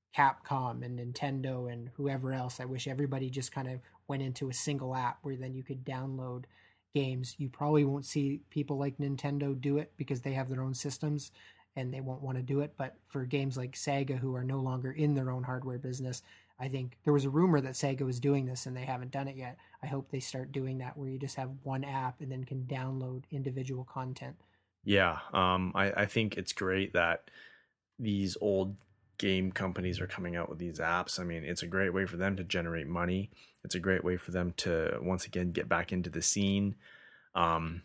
Capcom and Nintendo and whoever else, I wish everybody just kind of went into a single app where then you could download games. You probably won't see people like Nintendo do it because they have their own systems and they won't want to do it. But for games like Sega, who are no longer in their own hardware business, I think there was a rumor that Sega was doing this and they haven't done it yet. I hope they start doing that where you just have one app and then can download individual content. Yeah, um, I, I think it's great that these old game companies are coming out with these apps. I mean, it's a great way for them to generate money. It's a great way for them to, once again, get back into the scene. Um,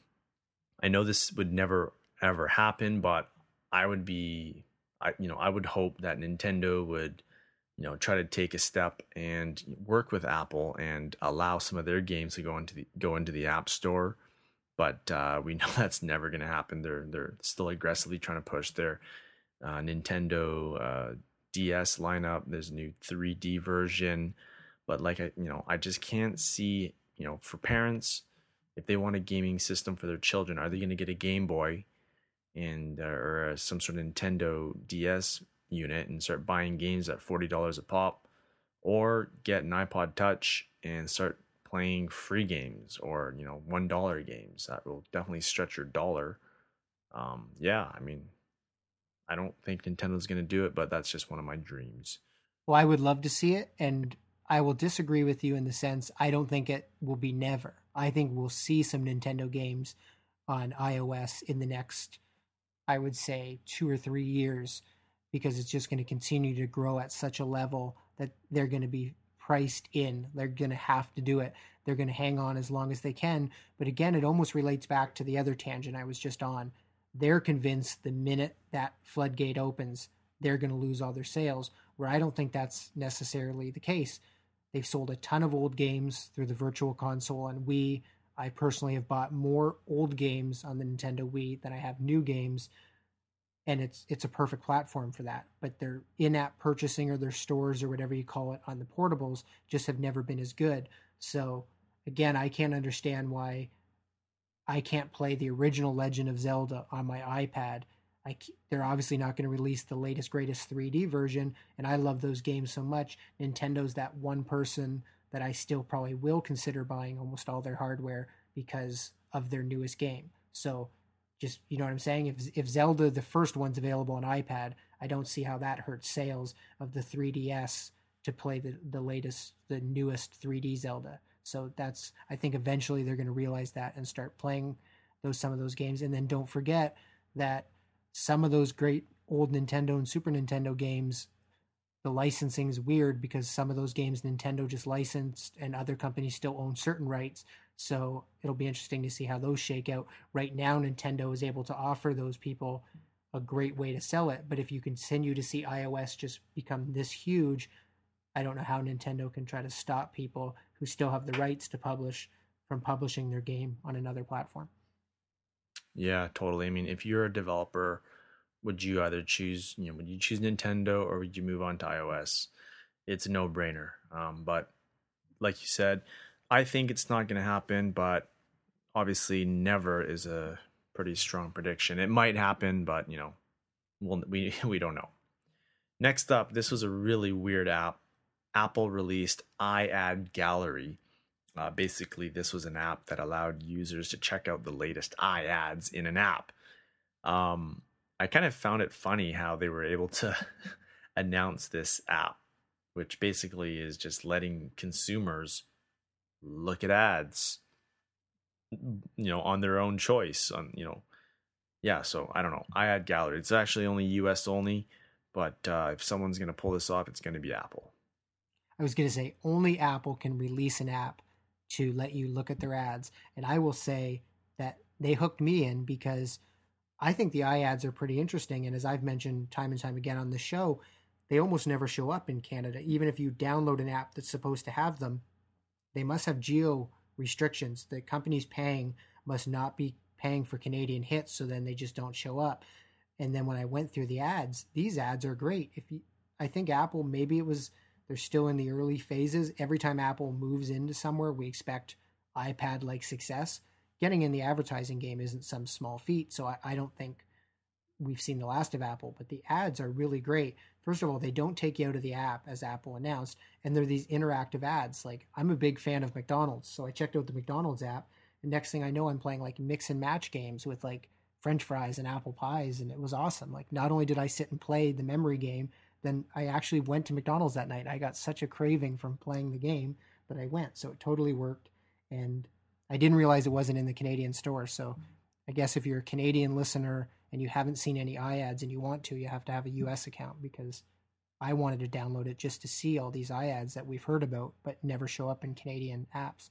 I know this would never, ever happen, but I would be, I, you know, I would hope that Nintendo would, you know, try to take a step and work with Apple and allow some of their games to go into the, go into the App Store. But uh, we know that's never going to happen. They're, they're still aggressively trying to push their uh, Nintendo uh, D S lineup. There's a new three D version, but like I, you know, I just can't see, you know, for parents if they want a gaming system for their children, are they going to get a Game Boy and uh, or uh, some sort of Nintendo D S unit and start buying games at forty dollars a pop, or get an iPod Touch and start playing free games, or you know one dollar games that will definitely stretch your dollar. Um, yeah, I mean, I don't think Nintendo's going to do it, but that's just one of my dreams. Well, I would love to see it, and I will disagree with you in the sense I don't think it will be never. I think we'll see some Nintendo games on iOS in the next, I would say, two or three years, because it's just going to continue to grow at such a level that they're going to be priced in. They're going to have to do it. They're going to hang on as long as they can. But again, it almost relates back to the other tangent I was just on. They're convinced the minute that floodgate opens, they're going to lose all their sales, where I don't think that's necessarily the case. They've sold a ton of old games through the Virtual Console and Wii. I personally have bought more old games on the Nintendo Wii than I have new games, and it's it's a perfect platform for that. But their in-app purchasing or their stores or whatever you call it on the portables just have never been as good. So again, I can't understand why I can't play the original Legend of Zelda on my iPad. I, they're obviously not going to release the latest, greatest three D version, and I love those games so much. Nintendo's that one person that I still probably will consider buying almost all their hardware because of their newest game. So just, you know what I'm saying? If if Zelda, the first one's available on iPad, I don't see how that hurts sales of the three D S to play the, the latest, the newest three D Zelda. So that's, I think eventually they're going to realize that and start playing those some of those games. And then don't forget that some of those great old Nintendo and Super Nintendo games, the licensing is weird because some of those games Nintendo just licensed and other companies still own certain rights. So it'll be interesting to see how those shake out. Right now, Nintendo is able to offer those people a great way to sell it. But if you continue to see iOS just become this huge, I don't know how Nintendo can try to stop people who still have the rights to publish from publishing their game on another platform. Yeah, totally. I mean, if you're a developer, would you either choose, you know, would you choose Nintendo or would you move on to iOS? It's a no-brainer. Um, but like you said, I think it's not going to happen, but obviously never is a pretty strong prediction. It might happen, but, you know, we'll, we we don't know. Next up, this was a really weird app. Apple released iAd Gallery. Uh, basically, this was an app that allowed users to check out the latest iAds in an app. Um, I kind of found it funny how they were able to announce this app, which basically is just letting consumers look at ads, you know, on their own choice. On you know, yeah. So I don't know. iAd Gallery. It's actually only U S only, but uh, if someone's going to pull this off, it's going to be Apple. I was going to say only Apple can release an app to let you look at their ads. And I will say that they hooked me in because I think the iAds are pretty interesting. And as I've mentioned time and time again on the show, they almost never show up in Canada. Even if you download an app that's supposed to have them, they must have geo restrictions. The companies paying must not be paying for Canadian hits, so then they just don't show up. And then when I went through the ads, these ads are great. If you, I think Apple, maybe it was, they're still in the early phases. Every time Apple moves into somewhere, we expect iPad-like success. Getting in the advertising game isn't some small feat, so I, I don't think we've seen the last of Apple, but the ads are really great. First of all, they don't take you out of the app, as Apple announced, and they're these interactive ads. Like, I'm a big fan of McDonald's, so I checked out the McDonald's app, and next thing I know, I'm playing, like, mix and match games with, like, French fries and apple pies, and it was awesome. Like, not only did I sit and play the memory game, then I actually went to McDonald's that night. I got such a craving from playing the game that I went. So it totally worked. And I didn't realize it wasn't in the Canadian store. So I guess if you're a Canadian listener and you haven't seen any iAds and you want to, you have to have a U S account, because I wanted to download it just to see all these iAds that we've heard about but never show up in Canadian apps.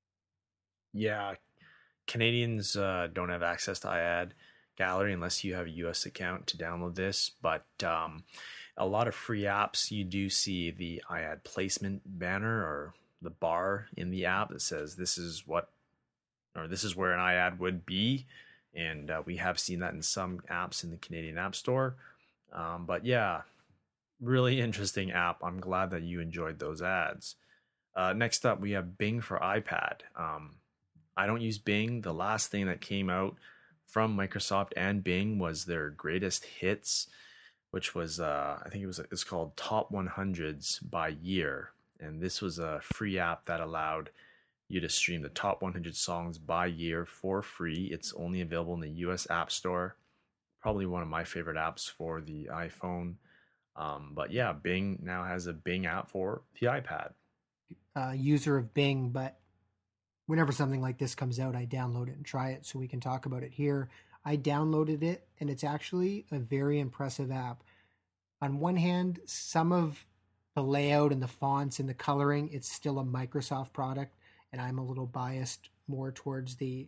Yeah, Canadians uh, don't have access to iAd Gallery unless you have a U S account to download this. But um, a lot of free apps, you do see the iAd placement banner or the bar in the app that says this is what, or this is where an iAd would be. And uh, we have seen that in some apps in the Canadian App Store. Um, but yeah, really interesting app. I'm glad that you enjoyed those ads. Uh, next up, we have Bing for iPad. Um, I don't use Bing. The last thing that came out from Microsoft and Bing was their greatest hits, which was uh, I think it was it's called Top one hundreds by year, and this was a free app that allowed you to stream the top one hundred songs by year for free. It's only available in the U S App Store. Probably one of my favorite apps for the iPhone. Um, but yeah, Bing now has a Bing app for the iPad. Uh, user of Bing, but whenever something like this comes out, I download it and try it so we can talk about it here. I downloaded it, and it's actually a very impressive app. On one hand, some of the layout and the fonts and the coloring, it's still a Microsoft product, and I'm a little biased more towards the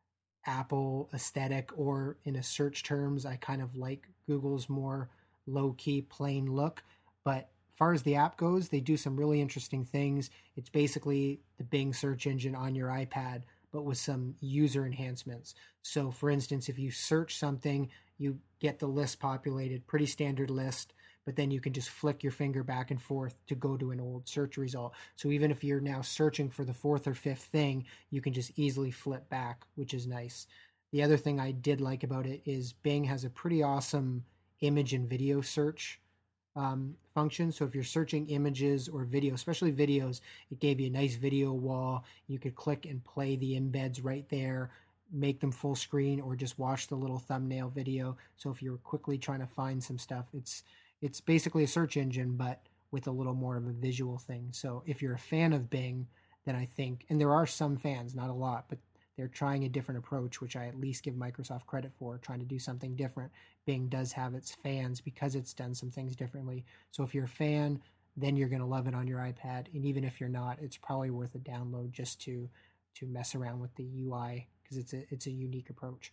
Apple aesthetic, or in a search terms, I kind of like Google's more low-key, plain look. But as far as the app goes, they do some really interesting things. It's basically the Bing search engine on your iPad, but with some user enhancements. So for instance, if you search something, you get the list populated, pretty standard list, but then you can just flick your finger back and forth to go to an old search result. So even if you're now searching for the fourth or fifth thing, you can just easily flip back, which is nice. The other thing I did like about it is Bing has a pretty awesome image and video search um, function. So if you're searching images or video, especially videos, it gave you a nice video wall. You could click and play the embeds right there, make them full screen, or just watch the little thumbnail video. So if you're quickly trying to find some stuff, it's it's basically a search engine, but with a little more of a visual thing. So if you're a fan of Bing, then I think, and there are some fans, not a lot, but they're trying a different approach, which I at least give Microsoft credit for, trying to do something different. Bing does have its fans because it's done some things differently. So if you're a fan, then you're going to love it on your iPad. And even if you're not, it's probably worth a download just to to mess around with the U I, because it's a it's a unique approach.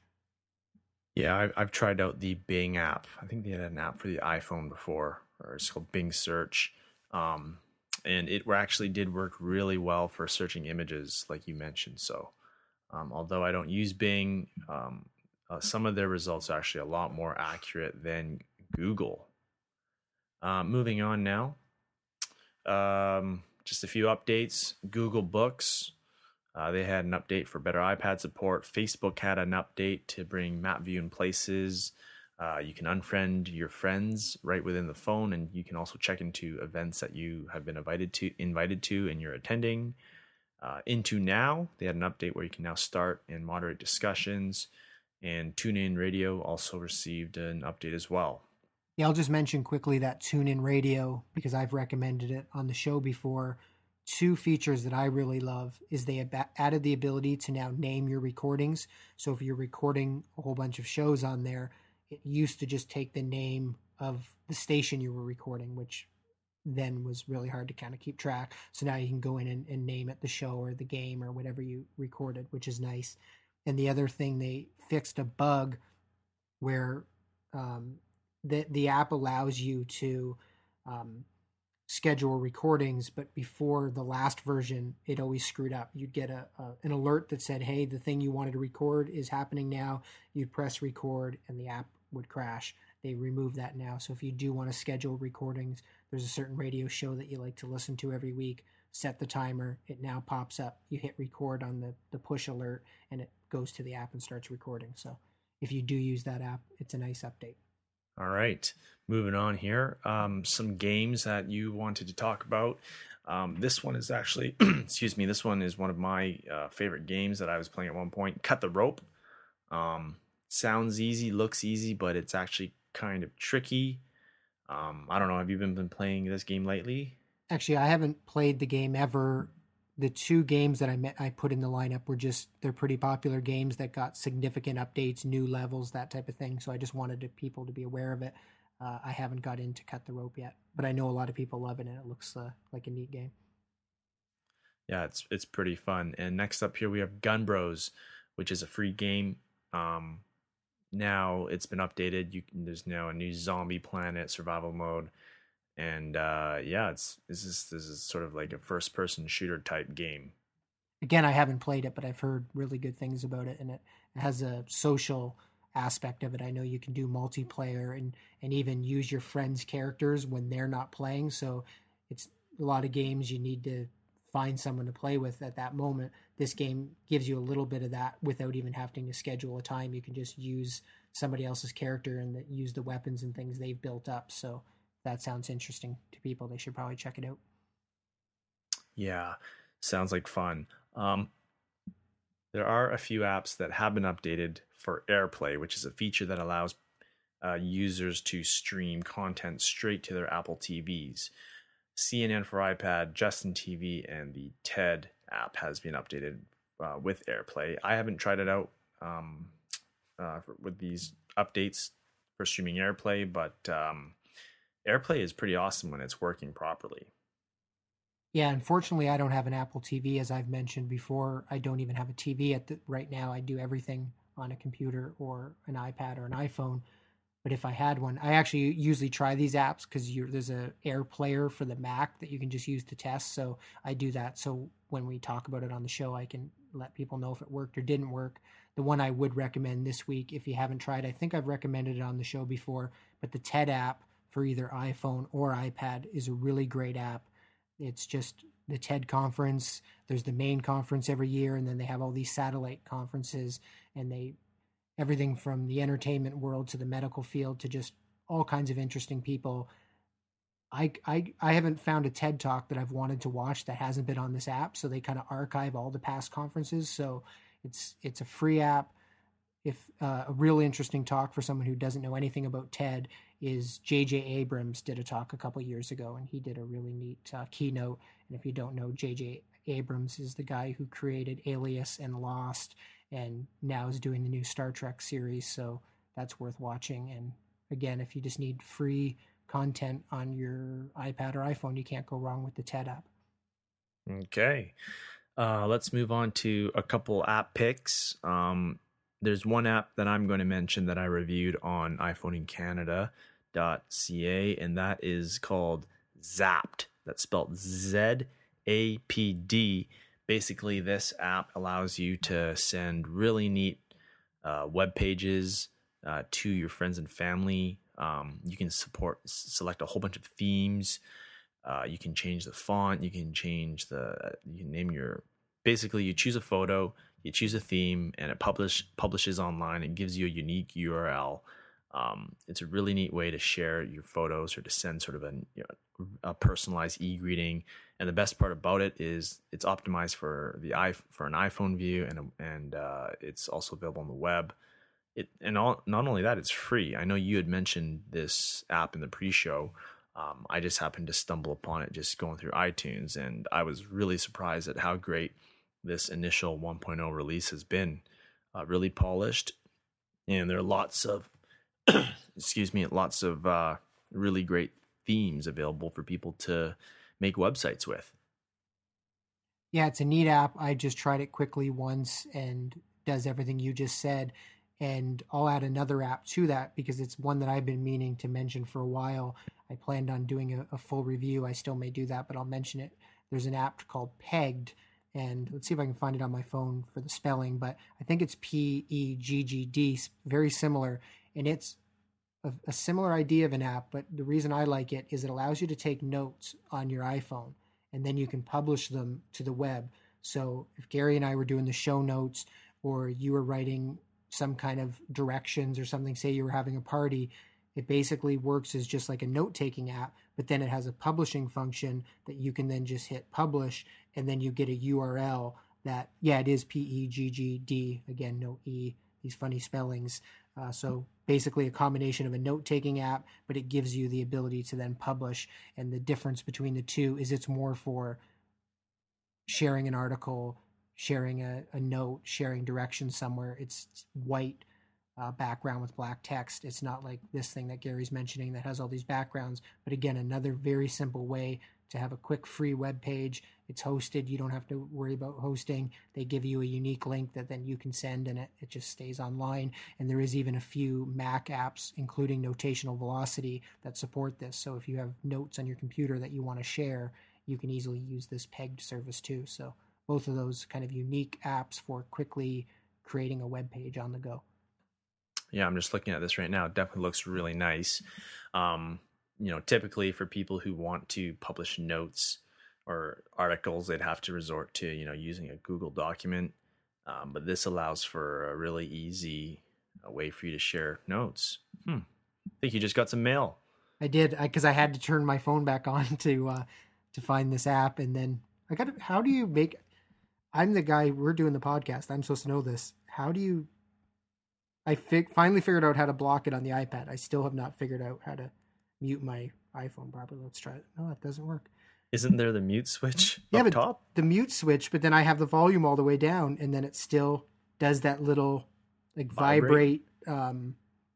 Yeah, I've, I've tried out the Bing app. I think they had an app for the iPhone before, or it's called Bing Search. Um, and it actually did work really well for searching images, like you mentioned. So um, although I don't use Bing, um, uh, some of their results are actually a lot more accurate than Google. Uh, moving on now. Um, just a few updates. Google Books. Uh, they had an update for better iPad support. Facebook had an update to bring map view in places. Uh, you can unfriend your friends right within the phone, and you can also check into events that you have been invited to, invited to, and you're attending. Uh, Into Now, they had an update where you can now start and moderate discussions. And TuneIn Radio also received an update as well. Yeah, I'll just mention quickly that TuneIn Radio, because I've recommended it on the show before. Two features that I really love is they ab- added the ability to now name your recordings. So if you're recording a whole bunch of shows on there, it used to just take the name of the station you were recording, which then was really hard to kind of keep track. So now you can go in and, and name it the show or the game or whatever you recorded, which is nice. And the other thing, they fixed a bug where um, the, the app allows you to um, schedule recordings, but before the last version, it always screwed up. You'd get a, a an alert that said, hey, the thing you wanted to record is happening now. You'd press record and the app would crash. They removed that now. So if you do want to schedule recordings, there's a certain radio show that you like to listen to every week, set the timer, it now pops up. You hit record on the, the push alert and it goes to the app and starts recording. So if you do use that app, it's a nice update. All right, moving on here. Um, some games that you wanted to talk about. Um, this one is actually, excuse me, this one is one of my uh, favorite games that I was playing at one point. Cut the Rope. Um, sounds easy, looks easy, but it's actually kind of tricky. Um, I don't know. Have you been, been playing this game lately? Actually, I haven't played the game ever. The two games that I met, I put in the lineup were just, they're pretty popular games that got significant updates, new levels, that type of thing. So I just wanted to, people to be aware of it. Uh, I haven't got into Cut the Rope yet, but I know a lot of people love it and it looks uh, like a neat game. Yeah, it's it's pretty fun. And next up here we have Gun Bros, which is a free game. Um, now it's been updated. You can, there's now a new zombie planet survival mode. And uh, yeah, it's this is this is sort of like a first-person shooter type game. Again, I haven't played it, but I've heard really good things about it, and it has a social aspect of it. I know you can do multiplayer and and even use your friends' characters when they're not playing. So it's a lot of games you need to find someone to play with at that moment. this game gives you a little bit of that without even having to schedule a time. You can just use somebody else's character and the, use the weapons and things they've built up. So that sounds interesting to people. They should probably check it out. Yeah, sounds like fun. Um, there are a few apps that have been updated for AirPlay, which is a feature that allows uh, users to stream content straight to their Apple T Vs. C N N for iPad, Justin T V, and the TED app has been updated uh, with AirPlay. I haven't tried it out um, uh, for, with these updates for streaming AirPlay, but um, AirPlay is pretty awesome when it's working properly. Yeah, unfortunately, I don't have an Apple T V, as I've mentioned before. I don't even have a T V at the, right now. I do everything on a computer or an iPad or an iPhone. But if I had one, I actually usually try these apps because there's a Air Player for the Mac that you can just use to test. So I do that. So when we talk about it on the show, I can let people know if it worked or didn't work. The one I would recommend this week, if you haven't tried, I think I've recommended it on the show before, but the TED app for either iPhone or iPad is a really great app. It's just the TED conference. There's the main conference every year, and then they have all these satellite conferences, and they everything from the entertainment world to the medical field to just all kinds of interesting people. I, I, I haven't found a TED Talk that I've wanted to watch that hasn't been on this app. So they kind of archive all the past conferences. So it's it's a free app. If uh, a real interesting talk for someone who doesn't know anything about TED is J J Abrams did a talk a couple years ago, and he did a really neat uh, keynote. And if you don't know, J J Abrams is the guy who created Alias and Lost, and now is doing the new Star Trek series, so that's worth watching. And again, if you just need free content on your iPad or iPhone, you can't go wrong with the TED app. Okay. Uh, let's move on to a couple app picks. Um, there's one app that I'm going to mention that I reviewed on iPhone in Canada dot C A, and that is called Zapd. That's spelled Z A P D. Basically, this app allows you to send really neat uh, web pages uh, to your friends and family. Um, you can support select a whole bunch of themes. Uh, you can change the font. You can change the. You can name your. Basically, you choose a photo, you choose a theme, and it publish publishes online. It gives you a unique U R L. Um, it's a really neat way to share your photos or to send sort of a, you know, a personalized e-greeting. And the best part about it is it's optimized for the i for an iPhone view, and and uh, it's also available on the web. It and all, not only that, it's free. I know you had mentioned this app in the pre-show. Um, I just happened to stumble upon it just going through iTunes, and I was really surprised at how great this initial one point oh release has been. Uh, really polished, and there are lots of excuse me, lots of uh, really great themes available for people to make websites with. Yeah, it's a neat app. I just tried it quickly once and does everything you just said. And I'll add another app to that because it's one that I've been meaning to mention for a while. I planned on doing a, a full review. I still may do that, but I'll mention it. There's an app called Pegged, and let's see if I can find it on my phone for the spelling, but I think it's P E G G D, very similar. And it's a, a similar idea of an app, but the reason I like it is it allows you to take notes on your iPhone, and then you can publish them to the web. So if Gary and I were doing the show notes, or you were writing some kind of directions or something, say you were having a party, it basically works as just like a note-taking app, but then it has a publishing function that you can then just hit publish, and then you get a U R L that, yeah, it is P E G G D, again, no E, these funny spellings. Uh, so basically a combination of a note-taking app, but it gives you the ability to then publish. And the difference between the two is it's more for sharing an article, sharing a, a note, sharing directions somewhere. It's white uh, background with black text. It's not like this thing that Gary's mentioning that has all these backgrounds. But again, another very simple way to have a quick free web page. It's hosted. You don't have to worry about hosting. They give you a unique link that then you can send, and it, it just stays online. And there is even a few Mac apps, including Notational Velocity, that support this. So if you have notes on your computer that you want to share, you can easily use this Pegged service too. So both of those kind of unique apps for quickly creating a web page on the go. Yeah, I'm just looking at this right now. It definitely looks really nice. Um, you know, typically for people who want to publish notes or articles, they'd have to resort to, you know, using a Google document. Um, but this allows for a really easy uh, way for you to share notes. Hmm. I think you just got some mail. I did, because I, I had to turn my phone back on to uh, to find this app, and then I got. How do you make? I'm the guy. We're doing the podcast. I'm supposed to know this. How do you? I fi- finally figured out how to block it on the iPad. I still have not figured out how to mute my iPhone properly. Let's try it. No, it doesn't work. Isn't there the mute switch yeah, up but top? The mute switch, but then I have the volume all the way down, and then it still does that little like vibrate. vibrate um,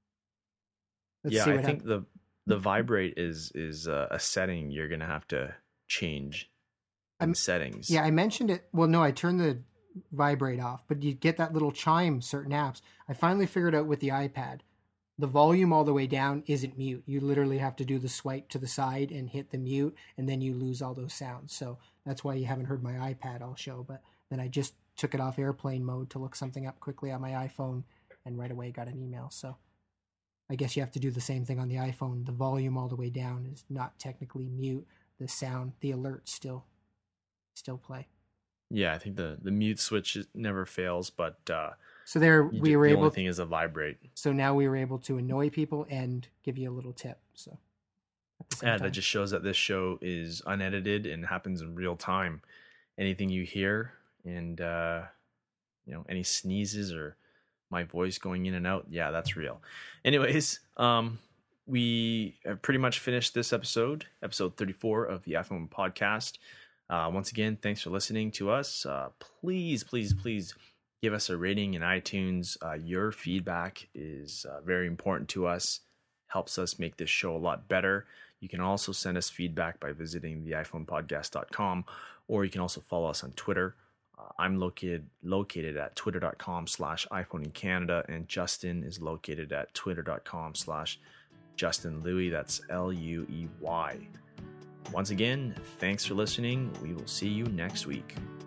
let's yeah, see I what think happens. the the vibrate is is uh, a setting you're gonna have to change in I'm, settings. Yeah, I mentioned it. Well, no, I turned the vibrate off, but you get that little chime. Certain apps. I finally figured out with the iPad. The volume all the way down isn't mute. You literally have to do the swipe to the side and hit the mute, and then you lose all those sounds. So that's why you haven't heard my iPad I'll show. But then I just took it off airplane mode to look something up quickly on my iPhone, and right away got an email. So I guess you have to do the same thing on the iPhone. The volume all the way down is not technically mute. The sound, the alerts still still play. Yeah, I think the, the mute switch never fails, but uh, so there we ju- were the able. only thing is a vibrate. So now we were able to annoy people and give you a little tip. So at the same Yeah, time. that just shows that this show is unedited and happens in real time. Anything you hear and uh, you know, any sneezes or my voice going in and out, yeah, that's real. Anyways, um, we have pretty much finished this episode, episode thirty-four of the iPhone Podcast. Uh, once again, thanks for listening to us. Uh, please, please, please give us a rating in iTunes. Uh, your feedback is uh, very important to us, helps us make this show a lot better. You can also send us feedback by visiting the iphone podcast dot com, or you can also follow us on Twitter. Uh, I'm located located at twitter.com slash iPhone in Canada, and Justin is located at twitter.com slash Justin Louie. That's L U E Y. Once again, thanks for listening. We will see you next week.